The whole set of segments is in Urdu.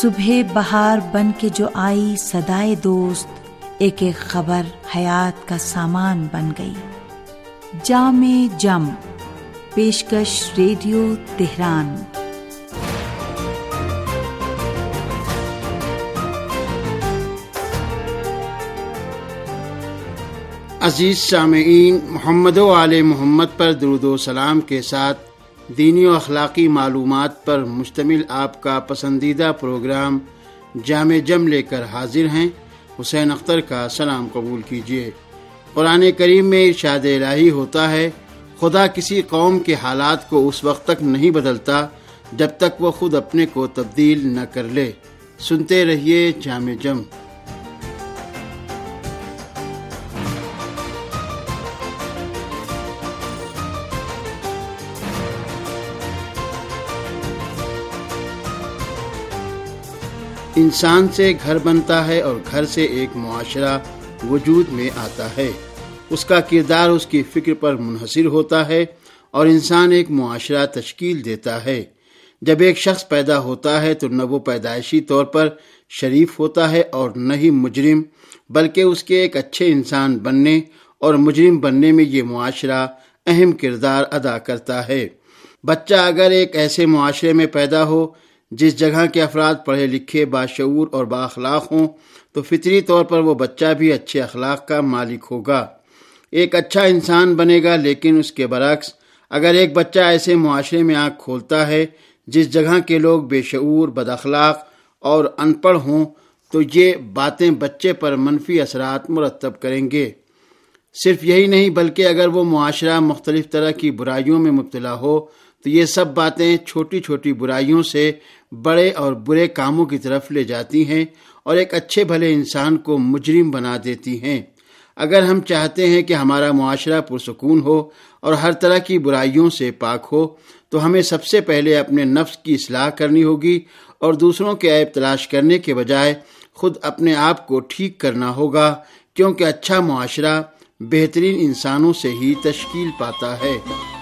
صبح بہار بن کے جو آئی صدائے دوست، ایک ایک خبر حیات کا سامان بن گئی۔ جام جم، پیشکش ریڈیو تہران۔ عزیز سامعین، محمد و آل محمد پر درود و سلام کے ساتھ دینی و اخلاقی معلومات پر مشتمل آپ کا پسندیدہ پروگرام جام جم لے کر حاضر ہیں۔ حسین اختر کا سلام قبول کیجیے۔ قرآن کریم میں ارشاد الہی ہوتا ہے، خدا کسی قوم کے حالات کو اس وقت تک نہیں بدلتا جب تک وہ خود اپنے کو تبدیل نہ کر لے۔ سنتے رہیے جام جم۔ انسان سے گھر بنتا ہے اور گھر سے ایک معاشرہ وجود میں آتا ہے۔ اس کا کردار اس کی فکر پر منحصر ہوتا ہے اور انسان ایک معاشرہ تشکیل دیتا ہے۔ جب ایک شخص پیدا ہوتا ہے تو نہ وہ پیدائشی طور پر شریف ہوتا ہے اور نہ ہی مجرم، بلکہ اس کے ایک اچھے انسان بننے اور مجرم بننے میں یہ معاشرہ اہم کردار ادا کرتا ہے۔ بچہ اگر ایک ایسے معاشرے میں پیدا ہو جس جگہ کے افراد پڑھے لکھے، باشعور اور بااخلاق ہوں تو فطری طور پر وہ بچہ بھی اچھے اخلاق کا مالک ہوگا، ایک اچھا انسان بنے گا۔ لیکن اس کے برعکس اگر ایک بچہ ایسے معاشرے میں آنکھ کھولتا ہے جس جگہ کے لوگ بے شعور، بد اخلاق اور ان پڑھ ہوں تو یہ باتیں بچے پر منفی اثرات مرتب کریں گے۔ صرف یہی نہیں بلکہ اگر وہ معاشرہ مختلف طرح کی برائیوں میں مبتلا ہو تو یہ سب باتیں چھوٹی چھوٹی برائیوں سے بڑے اور برے کاموں کی طرف لے جاتی ہیں اور ایک اچھے بھلے انسان کو مجرم بنا دیتی ہیں۔ اگر ہم چاہتے ہیں کہ ہمارا معاشرہ پرسکون ہو اور ہر طرح کی برائیوں سے پاک ہو تو ہمیں سب سے پہلے اپنے نفس کی اصلاح کرنی ہوگی اور دوسروں کے عیب تلاش کرنے کے بجائے خود اپنے آپ کو ٹھیک کرنا ہوگا، کیونکہ اچھا معاشرہ بہترین انسانوں سے ہی تشکیل پاتا ہے۔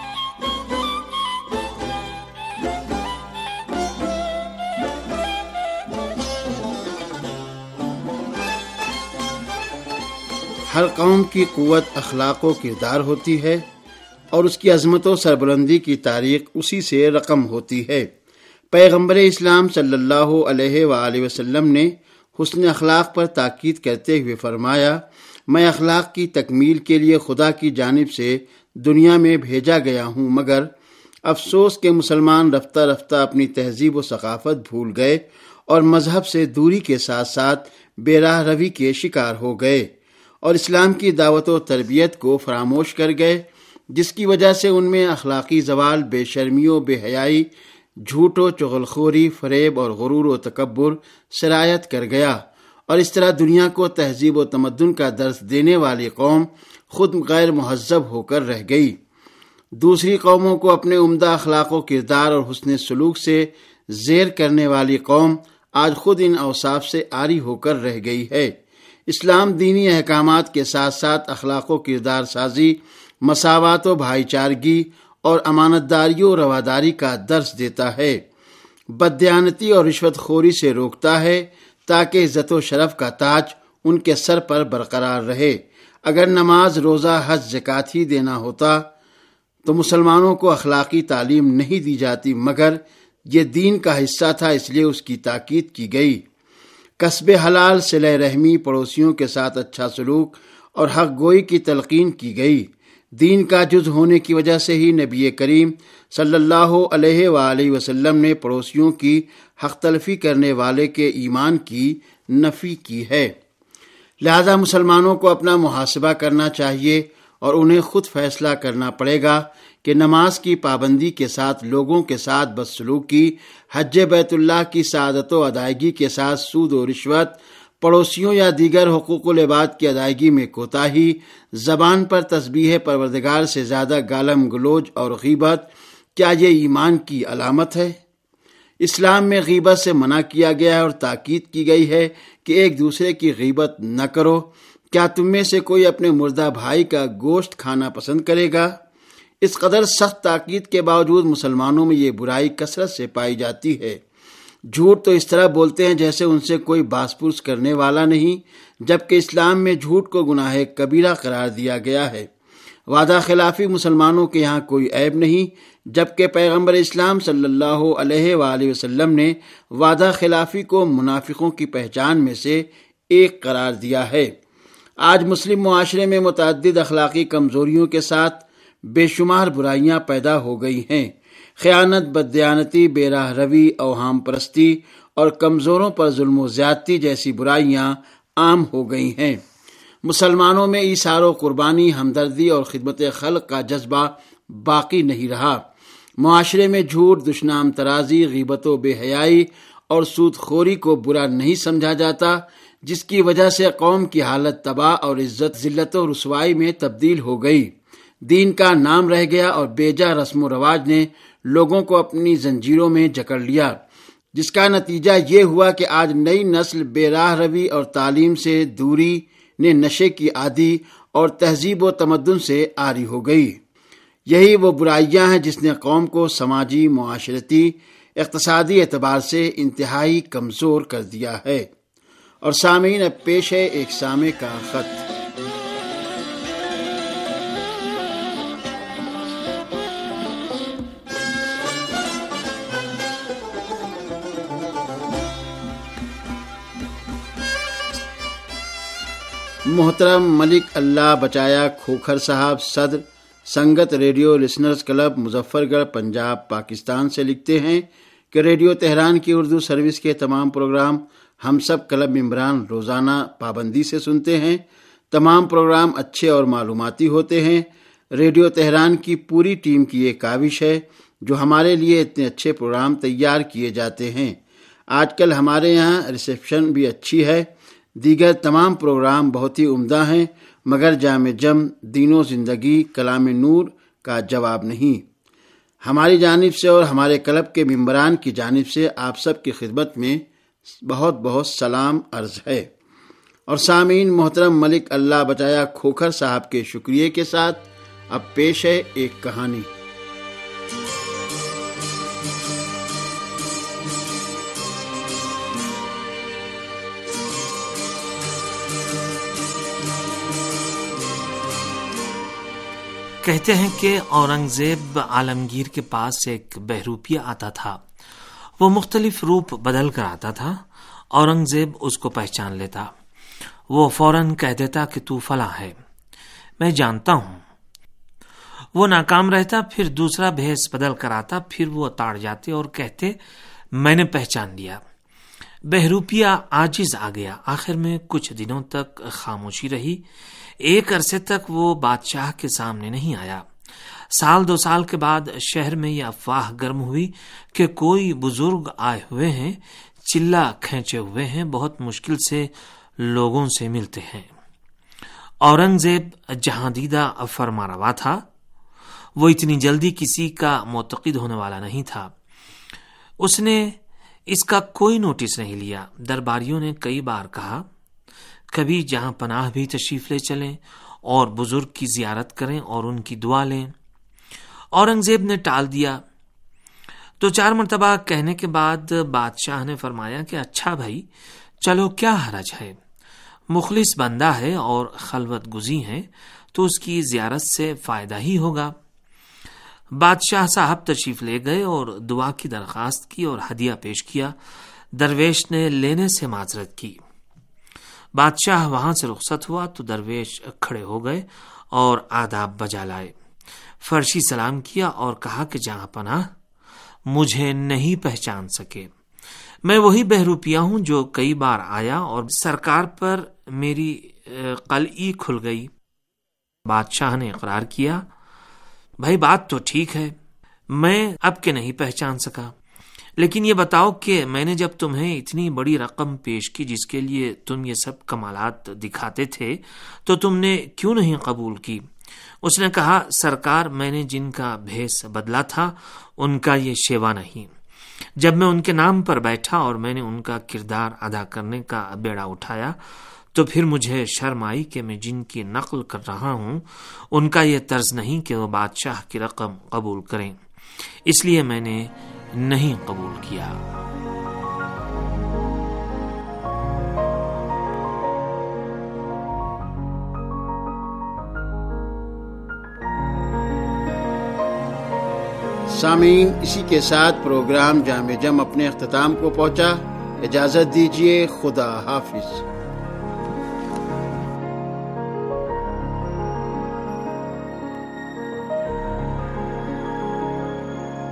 ہر قوم کی قوت اخلاق و کردار ہوتی ہے اور اس کی عظمت و سربلندی کی تاریخ اسی سے رقم ہوتی ہے۔ پیغمبر اسلام صلی اللہ علیہ وآلہ وسلم نے حسن اخلاق پر تاکید کرتے ہوئے فرمایا، میں اخلاق کی تکمیل کے لیے خدا کی جانب سے دنیا میں بھیجا گیا ہوں، مگر افسوس کہ مسلمان رفتہ رفتہ اپنی تہذیب و ثقافت بھول گئے اور مذہب سے دوری کے ساتھ ساتھ بے راہ روی کے شکار ہو گئے اور اسلام کی دعوت و تربیت کو فراموش کر گئے، جس کی وجہ سے ان میں اخلاقی زوال، بے شرمی و بے حیائی، جھوٹ و چغل خوری، فریب اور غرور و تکبر سرایت کر گیا، اور اس طرح دنیا کو تہذیب و تمدن کا درس دینے والی قوم خود غیر مہذب ہو کر رہ گئی۔ دوسری قوموں کو اپنے عمدہ اخلاق و کردار اور حسن سلوک سے زیر کرنے والی قوم آج خود ان اوصاف سے عاری ہو کر رہ گئی ہے۔ اسلام دینی احکامات کے ساتھ ساتھ اخلاق و کردار سازی، مساوات و بھائی چارگی اور امانت داری و رواداری کا درس دیتا ہے، بددیانتی اور رشوت خوری سے روکتا ہے تاکہ عزت و شرف کا تاج ان کے سر پر برقرار رہے۔ اگر نماز، روزہ، حج، زکوٰۃ ہی دینا ہوتا تو مسلمانوں کو اخلاقی تعلیم نہیں دی جاتی، مگر یہ دین کا حصہ تھا، اس لیے اس کی تاکید کی گئی۔ کسب حلال، صلہ رحمی، پڑوسیوں کے ساتھ اچھا سلوک اور حق گوئی کی تلقین کی گئی۔ دین کا جز ہونے کی وجہ سے ہی نبی کریم صلی اللہ علیہ وآلہ وسلم نے پڑوسیوں کی حق تلفی کرنے والے کے ایمان کی نفی کی ہے۔ لہذا مسلمانوں کو اپنا محاسبہ کرنا چاہیے اور انہیں خود فیصلہ کرنا پڑے گا کہ نماز کی پابندی کے ساتھ لوگوں کے ساتھ بدسلوکی، حج بیت اللہ کی سعادت و ادائیگی کے ساتھ سود و رشوت، پڑوسیوں یا دیگر حقوق العباد کی ادائیگی میں کوتاہی، زبان پر تسبیح پروردگار سے زیادہ گالم گلوچ اور غیبت، کیا یہ ایمان کی علامت ہے؟ اسلام میں غیبت سے منع کیا گیا ہے اور تاکید کی گئی ہے کہ ایک دوسرے کی غیبت نہ کرو۔ کیا تم میں سے کوئی اپنے مردہ بھائی کا گوشت کھانا پسند کرے گا؟ اس قدر سخت تاکید کے باوجود مسلمانوں میں یہ برائی کثرت سے پائی جاتی ہے۔ جھوٹ تو اس طرح بولتے ہیں جیسے ان سے کوئی باس پرس کرنے والا نہیں، جبکہ اسلام میں جھوٹ کو گناہ کبیرہ قرار دیا گیا ہے۔ وعدہ خلافی مسلمانوں کے یہاں کوئی عیب نہیں، جبکہ پیغمبر اسلام صلی اللہ علیہ وآلہ وسلم نے وعدہ خلافی کو منافقوں کی پہچان میں سے ایک قرار دیا ہے۔ آج مسلم معاشرے میں متعدد اخلاقی کمزوریوں کے ساتھ بے شمار برائیاں پیدا ہو گئی ہیں۔ خیانت، بددیانتی، بے راہ روی، اوہام پرستی اور کمزوروں پر ظلم و زیادتی جیسی برائیاں عام ہو گئی ہیں۔ مسلمانوں میں ایثار و قربانی، ہمدردی اور خدمت خلق کا جذبہ باقی نہیں رہا۔ معاشرے میں جھوٹ، دشنام ترازی، غیبت و بے حیائی اور سود خوری کو برا نہیں سمجھا جاتا، جس کی وجہ سے قوم کی حالت تباہ اور عزت ذلت و رسوائی میں تبدیل ہو گئی۔ دین کا نام رہ گیا اور بیجا رسم و رواج نے لوگوں کو اپنی زنجیروں میں جکڑ لیا، جس کا نتیجہ یہ ہوا کہ آج نئی نسل بے راہ روی اور تعلیم سے دوری نے نشے کی عادی اور تہذیب و تمدن سے عاری ہو گئی۔ یہی وہ برائیاں ہیں جس نے قوم کو سماجی، معاشرتی، اقتصادی اعتبار سے انتہائی کمزور کر دیا ہے۔ اور سامعین، اب پیش ہے ایک سامع کا خط۔ محترم ملک اللہ بچایا کھوکھر صاحب، صدر سنگت ریڈیو لسنرز کلب، مظفر گڑھ، پنجاب، پاکستان سے لکھتے ہیں کہ ریڈیو تہران کی اردو سروس کے تمام پروگرام ہم سب کلب ممبران روزانہ پابندی سے سنتے ہیں۔ تمام پروگرام اچھے اور معلوماتی ہوتے ہیں۔ ریڈیو تہران کی پوری ٹیم کی یہ کاوش ہے جو ہمارے لیے اتنے اچھے پروگرام تیار کیے جاتے ہیں۔ آج کل ہمارے یہاں ریسیپشن بھی اچھی ہے۔ دیگر تمام پروگرام بہت ہی عمدہ ہیں، مگر جامع جم، دین و زندگی، کلام نور کا جواب نہیں۔ ہماری جانب سے اور ہمارے کلب کے ممبران کی جانب سے آپ سب کی خدمت میں بہت بہت سلام عرض ہے۔ اور سامعین، محترم ملک اللہ بچایا کھوکھر صاحب کے شکریہ کے ساتھ اب پیش ہے ایک کہانی۔ کہتے ہیں کہ اورنگزیب عالمگیر کے پاس ایک بہروپیہ آتا تھا۔ وہ مختلف روپ بدل کر آتا تھا۔ اورنگزیب اس کو پہچان لیتا۔ وہ فوراً کہہ دیتا کہ تو فلاں ہے، میں جانتا ہوں۔ وہ ناکام رہتا، پھر دوسرا بھیس بدل کر آتا، پھر وہ تاڑ جاتے اور کہتے میں نے پہچان لیا۔ بہروپیہ عاجز آ گیا۔ آخر میں کچھ دنوں تک خاموشی رہی۔ ایک عرصے تک وہ بادشاہ کے سامنے نہیں آیا۔ سال 2 سال کے بعد شہر میں یہ افواہ گرم ہوئی کہ کوئی بزرگ آئے ہوئے ہیں، چلہ کھینچے ہوئے ہیں، بہت مشکل سے لوگوں سے ملتے ہیں۔ اورنگزیب جہاں دیدہ فرمانروا تھا، وہ اتنی جلدی کسی کا معتقد ہونے والا نہیں تھا۔ اس نے اس کا کوئی نوٹس نہیں لیا۔ درباریوں نے کئی بار کہا کبھی جہاں پناہ بھی تشریف لے چلیں اور بزرگ کی زیارت کریں اور ان کی دعا لیں۔ اورنگزیب نے ٹال دیا۔ 2-4 مرتبہ کہنے کے بعد بادشاہ نے فرمایا کہ اچھا بھائی، چلو کیا حرج ہے، مخلص بندہ ہے اور خلوت گزی ہے تو اس کی زیارت سے فائدہ ہی ہوگا۔ بادشاہ صاحب تشریف لے گئے اور دعا کی درخواست کی اور ہدیہ پیش کیا۔ درویش نے لینے سے معذرت کی۔ بادشاہ وہاں سے رخصت ہوا تو درویش کھڑے ہو گئے اور آداب بجا لائے۔ فرشی سلام کیا اور کہا کہ جہاں پناہ مجھے نہیں پہچان سکے، میں وہی بہروپیہ ہوں جو کئی بار آیا اور سرکار پر میری قلعی کھل گئی۔ بادشاہ نے اقرار کیا، بھائی بات تو ٹھیک ہے، میں اب کے نہیں پہچان سکا، لیکن یہ بتاؤ کہ میں نے جب تمہیں اتنی بڑی رقم پیش کی جس کے لیے تم یہ سب کمالات دکھاتے تھے تو تم نے کیوں نہیں قبول کی؟ اس نے کہا، سرکار، میں نے جن کا بھیس بدلا تھا ان کا یہ شیوا نہیں۔ جب میں ان کے نام پر بیٹھا اور میں نے ان کا کردار ادا کرنے کا بیڑا اٹھایا تو پھر مجھے شرم آئی کہ میں جن کی نقل کر رہا ہوں ان کا یہ طرز نہیں کہ وہ بادشاہ کی رقم قبول کریں، اس لیے میں نے نہیں قبول کیا۔ سامعین، اسی کے ساتھ پروگرام جامع جم اپنے اختتام کو پہنچا۔ اجازت دیجیے، خدا حافظ۔